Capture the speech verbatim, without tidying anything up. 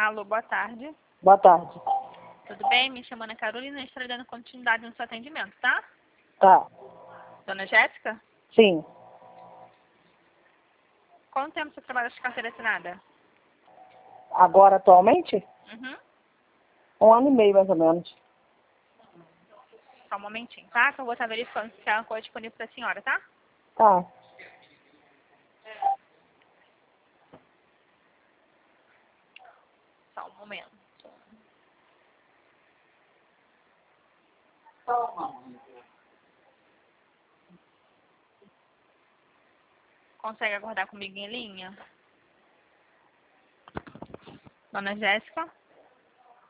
Alô, boa tarde. Boa tarde. Tudo bem? Me chamando a Carolina, estou dando continuidade no seu atendimento, tá? Tá. Dona Jéssica? Sim. Quanto tempo você trabalha de carteira assinada? Agora, atualmente? Uhum. Um ano e meio, mais ou menos. Só um momentinho, tá? Que eu vou estar verificando se ela ficou disponível para a senhora, tá? Tá. Só um momento. Consegue aguardar comigo em linha? Dona Jéssica?